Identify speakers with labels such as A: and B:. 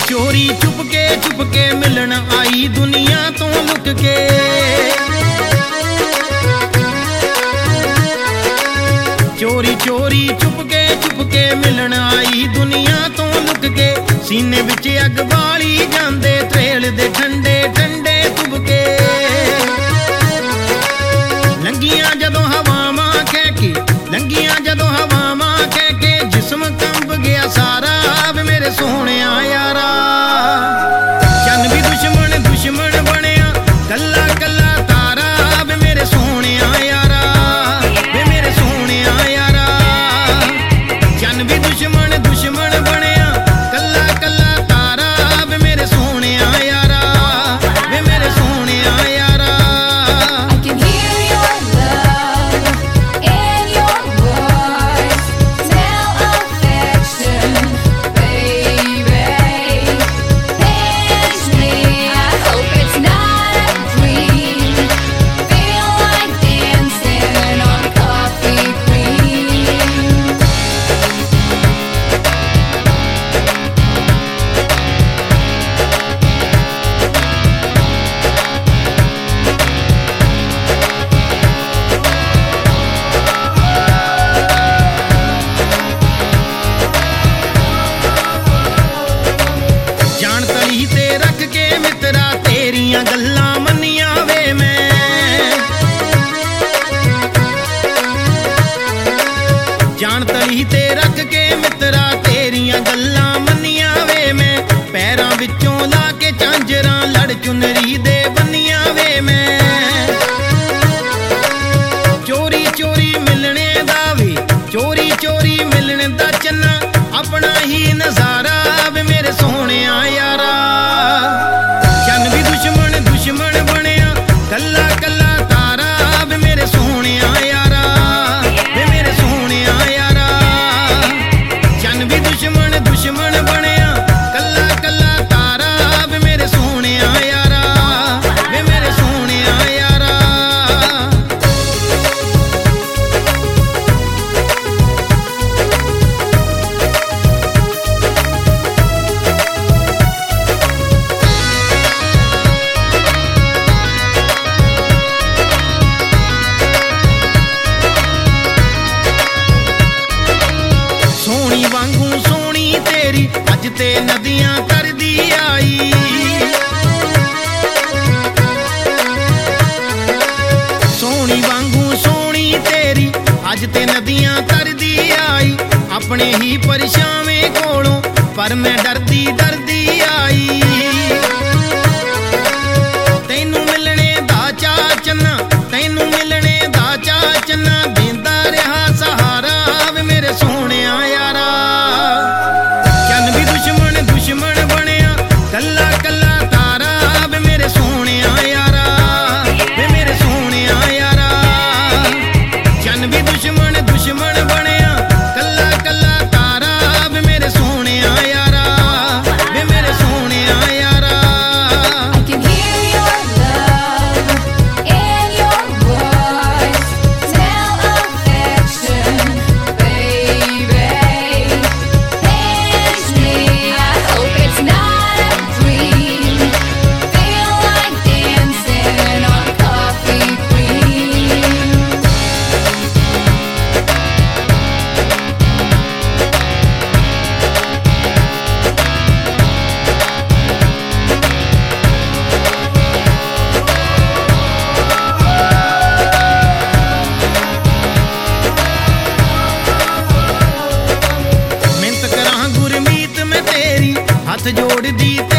A: चोरी चुप के मिलन आई दुनिया तो लुक के। चोरी चोरी चुप के मिलन आई दुनिया तो लुक के। सीने विच अग बाली जांदे त्रेल दे ठंडे ठंडे तुबके। लंगियां जदों हवावां कह के, लंगियां जदों हवावां कह के जिस्म कंब गया सारा वे मेरे सोहणिया यारा। चन भी दुश्मन दुश्मन बनया कल्ला कल्ला तारा वे मेरे सोहणिया यारा, वे मेरे सोहणिया यारा। चन भी दुश्मन दुश्मन बनया कल्ला कल्ला तारा वे मेरे सोहणिया यारा, वे मेरे सोहणिया यारा। रख के मित्रा तेरियां गल्लां मन्नियां वे मैं। जान तली ते रख के मित्रा तेरियां गल्लां मन्नियां वे मैं। पैरां विचों ला के झांजरां लड़ चुनरी दे बन्नियां वे मैं। चोरी चोरी मिलने दा वे, चोरी चोरी मिलने दा चन्ना अपना ही नजारा वे मेरे सोहणिया यारा। चन भी दुश्मन दुश्मन बनया कल्ला कल्ला तारा वे मेरे सोहणिया यारा, वे मेरे सोहणिया यारा। चन भी दुश्मन दुश्मन बनया कल्ला कल्ला तारा वे मेरे सोहणिया यारा, वे मेरे सोहणिया यारा। सोहनी वांगू सोहनी तेरी अज ते नदियां तरदी आई। सोहनी वांगू सोहनी तेरी अज ते नदियां तरदी आई। अपने ही परछावें कोलों पर मैं डरदी डरदी आई। तैनू मिलने दा चा चन्ना, तैनू मिलने दा चा चन्ना देंदा रहा सहारा वे मेरे सोहणिया यारा। चन भी दुश्मन दुश्मन बनया कल्ला कल्ला तारा वे मेरे सोहणिया यारा, वे मेरे सोहणिया यारा। चन भी दुश्मन दुश्मन बनया कल्ला कल्ला तारा वे मेरे सोहणिया यारा, वे मेरे सोहणिया यारा। हथ जोड़ दी